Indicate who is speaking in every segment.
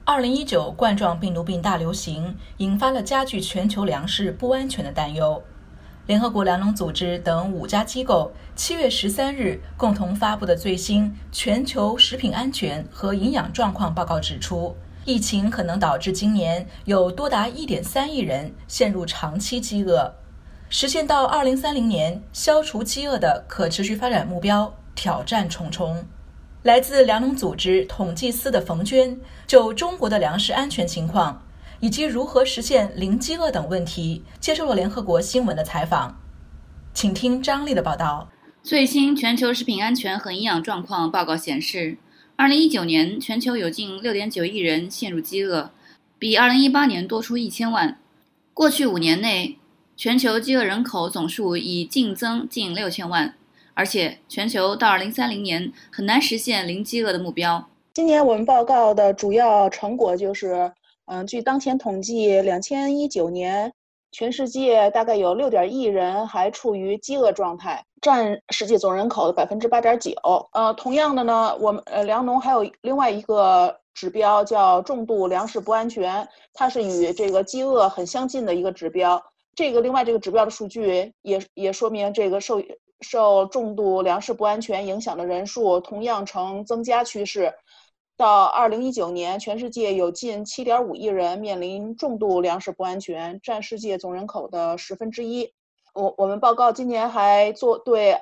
Speaker 1: 2019冠状病毒病大流行引发了加剧全球粮食不安全的担忧。联合国粮农组织等5家机构7月13日共同发布的最新全球食品安全和营养状况报告指出，疫情可能导致今年有多达 1.3 亿人陷入长期饥饿，实现到2030年消除饥饿的可持续发展目标挑战重重。来自粮农组织统计司的冯娟就中国的粮食安全情况以及如何实现零饥饿等问题接受了联合国新闻的采访。请听张丽的报道。
Speaker 2: 最新全球食品安全和营养状况报告显示，2019年全球有近 6.9 亿人陷入饥饿，比2018年多出1000万。过去5年内，全球饥饿人口总数已净增近6000万，而且全球到2030年很难实现零饥饿的目标。
Speaker 3: 今年我们报告的主要成果就是据当前统计，2019年全世界大概有6.1亿人还处于饥饿状态，占世界总人口的 8.9%。同样的呢，我们粮农还有另外一个指标叫重度粮食不安全，它是与这个饥饿很相近的一个指标。另外这个指标的数据也说明这个受重度粮食不安全影响的人数同样呈增加趋势。到2019年，全世界有近 7.5 亿人面临重度粮食不安全，占世界总人口的1/10。我们报告今年还对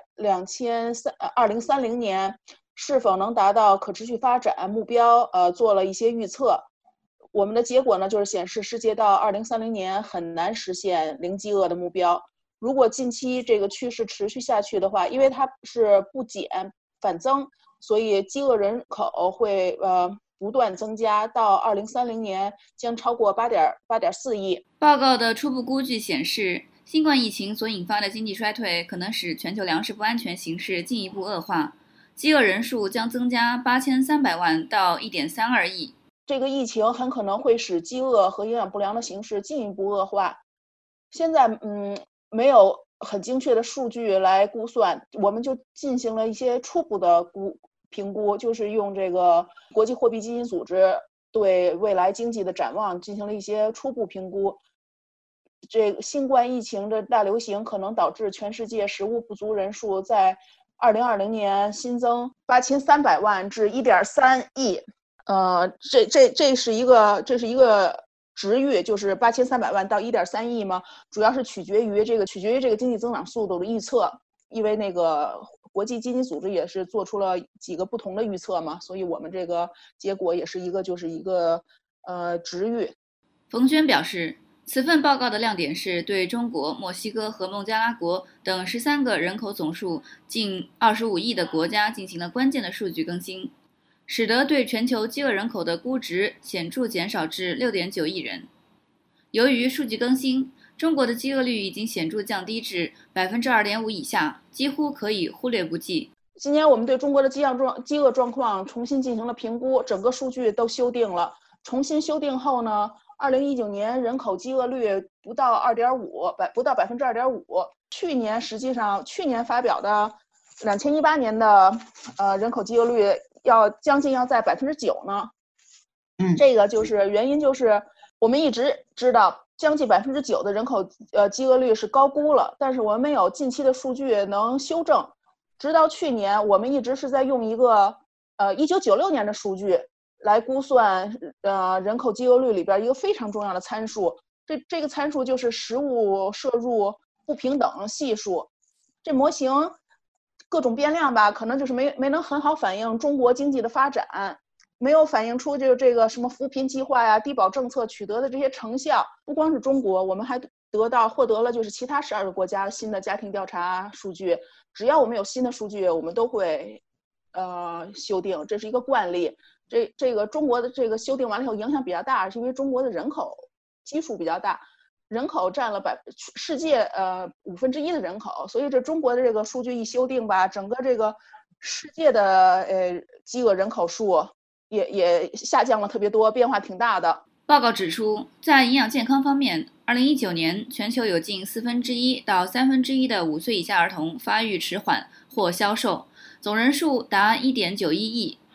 Speaker 3: 2030年是否能达到可持续发展目标做了一些预测。我们的结果呢，就是显示世界到2030年很难实现零饥饿的目标。如果近期这个趋势持续下去的话，因为它是不减反增，所以饥饿人口会不断增加，到2030年将超过8.4亿。
Speaker 2: 报告的初步估计显示，新冠疫情所引发的经济衰退可能使全球粮食不安全形势进一步恶化，饥饿人数将增加8300万到 1.32 亿。
Speaker 3: 这个疫情很可能会使饥饿和营养不良的形势进一步恶化。现在没有很精确的数据来估算，我们就进行了一些初步的评估，就是用这个国际货币基金组织对未来经济的展望进行了一些初步评估。这个新冠疫情的大流行可能导致全世界食物不足人数在2020年新增8300万至 1.3 亿。这是一个值域，就是8300万到 1.3 亿嘛，主要是取决于这个经济增长速度的预测，因为那个国际基金组织也是做出了几个不同的预测嘛，所以我们这个结果也是一个值域。
Speaker 2: 冯娟表示，此份报告的亮点是对中国、墨西哥和孟加拉国等13个人口总数近25亿的国家进行了关键的数据更新，使得对全球饥饿人口的估值显著减少至 6.9 亿人。由于数据更新，中国的饥饿率已经显著降低至 2.5% 以下，几乎可以忽略不计。
Speaker 3: 今年我们对中国的饥饿状况重新进行了评估，整个数据都修订了。重新修订后呢，2019年人口饥饿率不到 2.5%。去年发表的2018年的人口饥饿率将近要在 9% 呢。这个就是原因，就是我们一直知道将近 9% 的人口饥饿率是高估了，但是我们没有近期的数据能修正。直到去年，我们一直是在用一个1996年的数据来估算人口饥饿率里边一个非常重要的参数。这个参数就是食物摄入不平等系数。这模型各种变量吧，可能就是没能很好反映中国经济的发展，没有反映出这个什么扶贫计划呀、低保政策取得的这些成效。不光是中国，我们还获得了就是其他12个国家新的家庭调查数据。只要我们有新的数据，我们都会修订，这是一个惯例。这个中国的这个修订完了以后影响比较大，是因为中国的人口基数比较大，人口占了世界1/5的人口，所以这中国的这个数据一修订吧，整个这个世界的饥饿人口数也下降了特别多，变化挺大的。
Speaker 2: 报告指出，在营养健康方面，2019年全球有近1/4到1/3的5岁以下儿童发育迟缓或消瘦，总人数达 1.91 亿。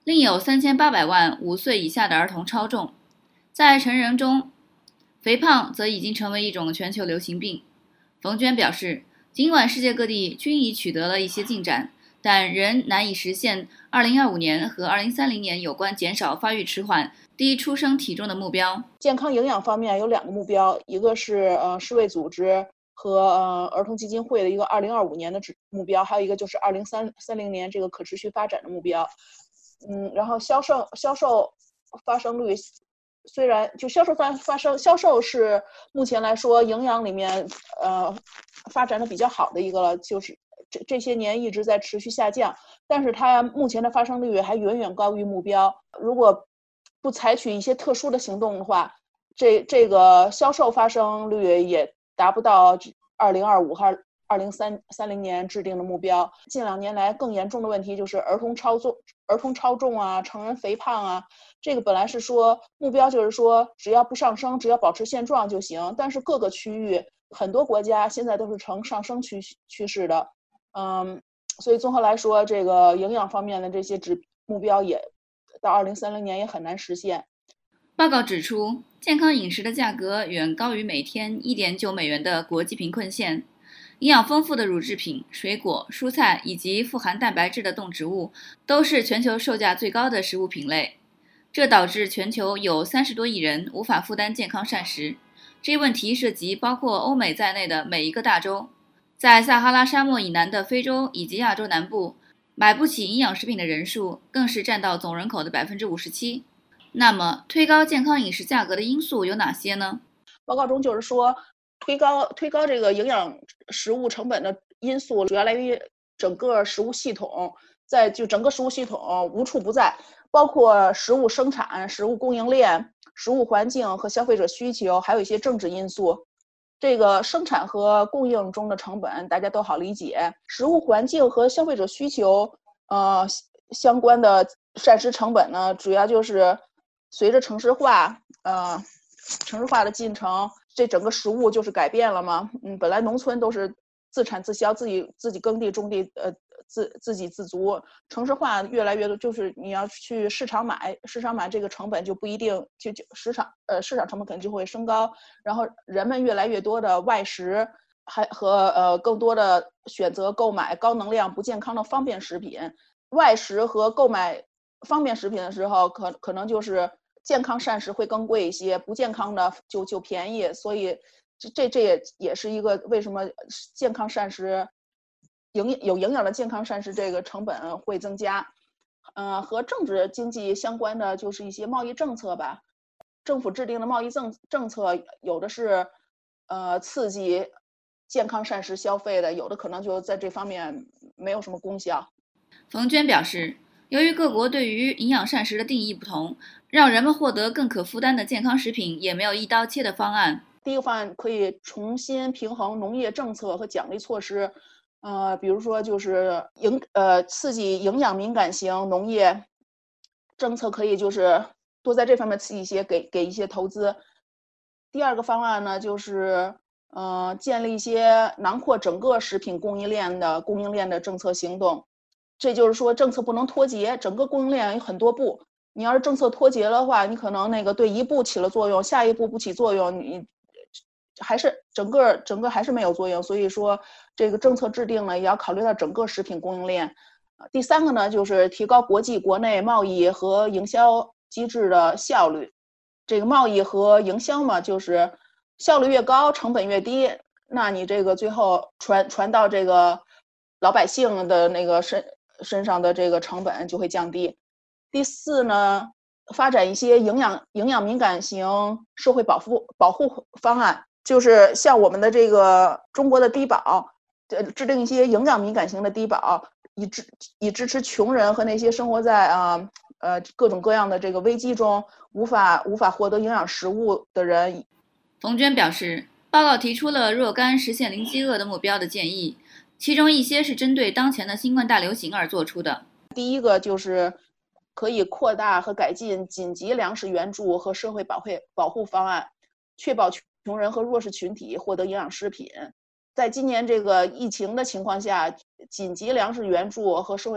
Speaker 2: 另有3800万5岁以下的儿童超重。在成人中，肥胖则已经成为一种全球流行病。冯娟表示，尽管世界各地均已取得了一些进展，但仍难以实现2025年和2030年有关减少发育迟缓、低出生体重的目标。
Speaker 3: 健康营养方面有2个目标，一个是世卫组织和儿童基金会的一个2025年的目标，还有一个就是2030年这个可持续发展的目标。然后销售发生率，虽然就销售是目前来说营养里面发展的比较好的一个了，就是这些年一直在持续下降，但是它目前的发生率还远远高于目标。如果不采取一些特殊的行动的话，这个销售发生率也达不到2025还是2030年制定的目标。近2年来更严重的问题就是儿童超重啊，成人肥胖啊。这个本来是说目标就是说只要不上升，只要保持现状就行，但是各个区域很多国家现在都是呈上升趋势的。所以综合来说，这个营养方面的这些目标也到2030年也很难实现。
Speaker 2: 报告指出，健康饮食的价格远高于每天1.9美元的国际贫困线。营养丰富的乳制品、水果、蔬菜以及富含蛋白质的动植物都是全球售价最高的食物品类，这导致全球有30多亿人无法负担健康膳食。这一问题涉及包括欧美在内的每一个大洲。在撒哈拉沙漠以南的非洲以及亚洲南部，买不起营养食品的人数更是占到总人口的57%。那么，推高健康饮食价格的因素有哪些呢？
Speaker 3: 报告中就是说，推高这个营养食物成本的因素，主要来源于整个食物系统，整个食物系统无处不在，包括食物生产、食物供应链、食物环境和消费者需求，还有一些政治因素。这个生产和供应中的成本大家都好理解，食物环境和消费者需求相关的膳食成本呢，主要就是随着城市化的进程，这整个食物就是改变了嘛。本来农村都是自产自销，自己耕地种地，自给自足。城市化越来越多，就是你要去市场买这个成本就不一定，市场成本可能就会升高。然后人们越来越多的外食，和更多的选择购买高能量不健康的方便食品。外食和购买方便食品的时候，可能就是健康膳食会更贵一些，不健康的就便宜。所以这也是一个为什么健康膳食有营养的健康膳食这个成本会增加。和政治经济相关的就是一些贸易政策吧。政府制定的贸易政策有的是刺激健康膳食消费的，有的可能就在这方面没有什么功效。
Speaker 2: 冯娟表示，由于各国对于营养膳食的定义不同，让人们获得更可负担的健康食品也没有一刀切的方案。
Speaker 3: 第一个方案可以重新平衡农业政策和奖励措施，比如说就是刺激营养敏感型农业政策，可以就是多在这方面刺激一些，给一些投资。第二个方案呢，就是建立一些囊括整个食品供应链的政策行动。这就是说政策不能脱节，整个供应链有很多步，你要是政策脱节的话，你可能对一步起了作用，下一步不起作用，你还是整个还是没有作用。所以说这个政策制定呢，也要考虑到整个食品供应链。第三个呢，就是提高国际国内贸易和营销机制的效率。这个贸易和营销嘛，就是效率越高，成本越低，那你这个最后传到这个老百姓的那个身上的这个成本就会降低。第四呢，发展一些营养敏感型社会保护方案，就是像我们的这个中国的低保，制定一些营养敏感型的低保，以支持穷人和那些生活在各种各样的这个危机中无法获得营养食物的人。
Speaker 2: 冯娟表示，报告提出了若干实现零饥饿的目标的建议，其中一些是针对当前的新冠大流行而做出的。
Speaker 3: 第一个就是可以扩大和改进紧急粮食援助和社会保护方案，确保穷人和弱势群体获得营养食品。在今年这个疫情的情况下，紧急粮食援助和社会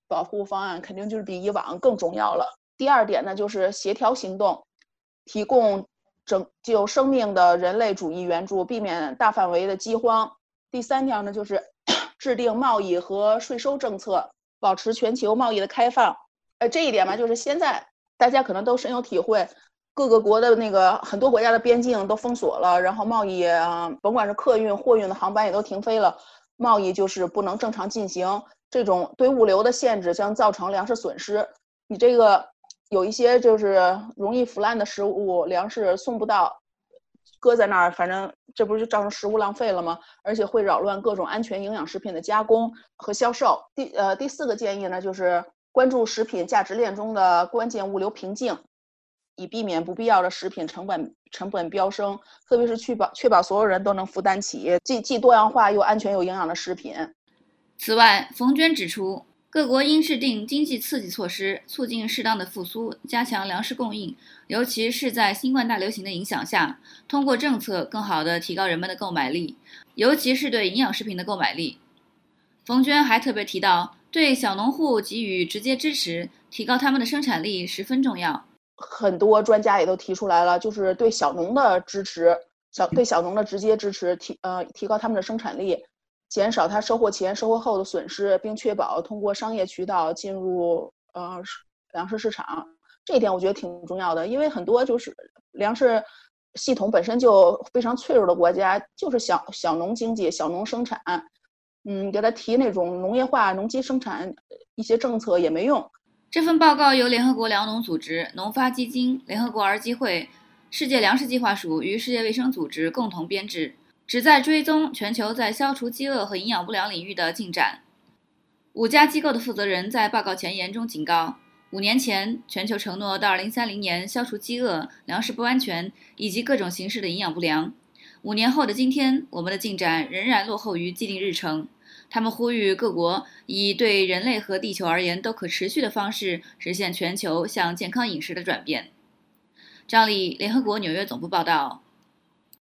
Speaker 3: 保护方案肯定就是比以往更重要了。第二点呢，就是协调行动，提供拯救生命的人类主义援助，避免大范围的饥荒。第三条呢，就是制定贸易和税收政策，保持全球贸易的开放。这一点嘛，就是现在大家可能都深有体会，各个国的很多国家的边境都封锁了，然后贸易甭管是客运、货运的航班也都停飞了，贸易就是不能正常进行。这种对物流的限制将造成粮食损失。你这个有一些就是容易腐烂的食物，粮食送不到，搁在那儿，反正这不是造成食物浪费了吗？而且会扰乱各种安全营养食品的加工和销售。第四个建议呢，就是关注食品价值链中的关键物流瓶颈，以避免不必要的食品成本飙升，特别是确保所有人都能负担起既多样化又安全又营养的食品。
Speaker 2: 此外，冯娟指出，各国应制定经济刺激措施，促进适当的复苏，加强粮食供应，尤其是在新冠大流行的影响下，通过政策更好地提高人们的购买力，尤其是对营养食品的购买力。冯娟还特别提到，对小农户给予直接支持，提高他们的生产力十分重要。
Speaker 3: 很多专家也都提出来了，就是对小农的支持，对小农的直接支持，提高他们的生产力，减少他收获前收获后的损失，并确保通过商业渠道进入粮食市场。这一点我觉得挺重要的，因为很多就是粮食系统本身就非常脆弱的国家，就是小农经济、小农生产，给他提那种农业化、农机生产一些政策也没用。
Speaker 2: 这份报告由联合国粮农组织、农发基金、联合国儿基会、世界粮食计划署与世界卫生组织共同编制，旨在追踪全球在消除饥饿和营养不良领域的进展。5家机构的负责人在报告前言中警告，5年前全球承诺到2030年消除饥饿、粮食不安全以及各种形式的营养不良。5年后的今天，我们的进展仍然落后于既定日程。他们呼吁各国以对人类和地球而言都可持续的方式实现全球向健康饮食的转变。张丽，联合国纽约总部报道。